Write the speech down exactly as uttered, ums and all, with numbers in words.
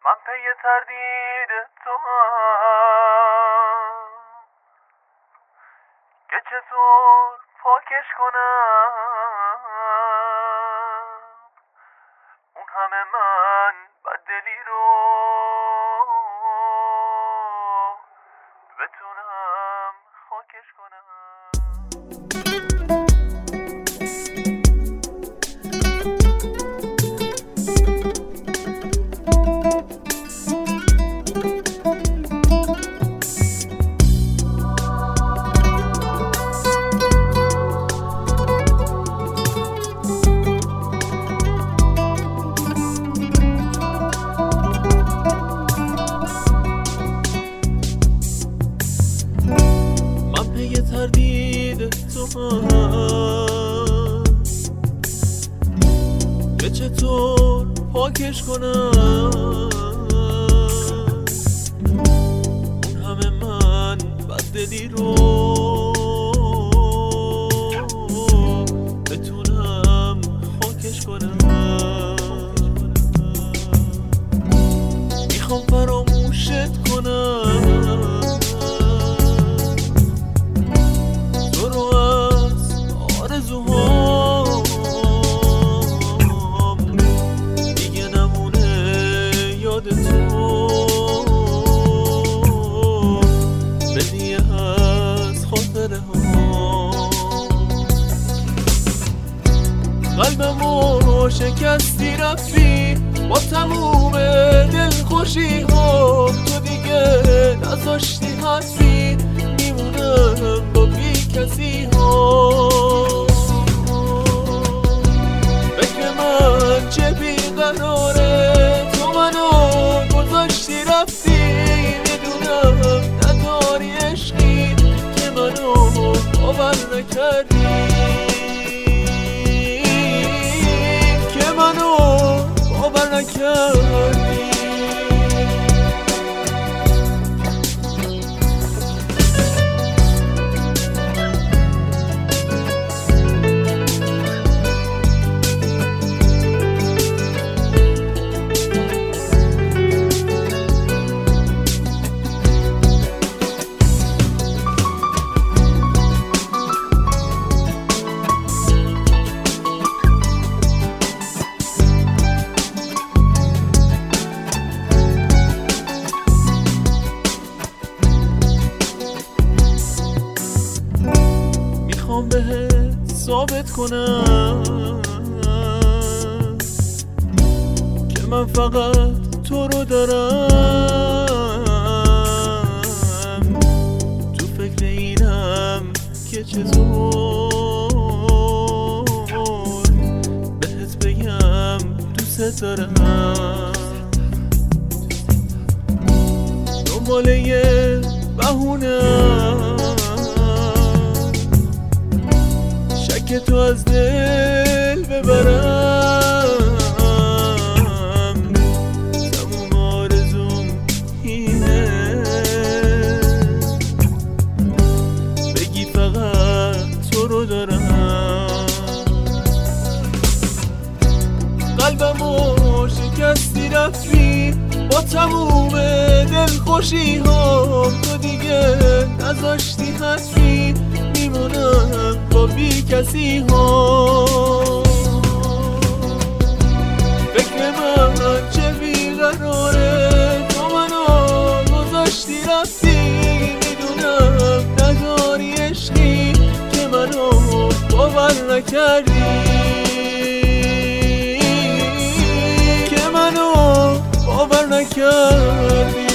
من پی تردید تو هم که چطور پاکش کنم اون همه من بددلی رو بتونم خاکش کنم. تردید تو هم که چطور پاکش کنم اون همه من بددلی رو بتونم خاکش کنم. میخوام فراموشت کنم قلبمو شکستی رفتی با تموم دلخوشی ها، تو دیگه نذاشتی حرفی میمونم با بی کسی ها. فکر من چه بیقراره تو منو گذاشتی رفتی، میدونم نداری عشقی که منو باور نکردی، منو باور نکردی. میخوام بهت ثابت کنم که من فقط تو رو دارم، تو فکر اینم که چطور بهت بگم دوست دارم. دنبال یه بهونم که تو از دل ببرم، تموم آرزوم اینه بگی فقط تو رو دارم. قلبمو شکستی رفتی با تموم دلخوشی ها، تو دیگه نذاشتی حرفی میمونم با بی کسی ها. فکر من چه بیقراره تو منو گذاشتی رفتی، میدونم نداری عشقی که منو باور نکردی، که منو باور نکردی.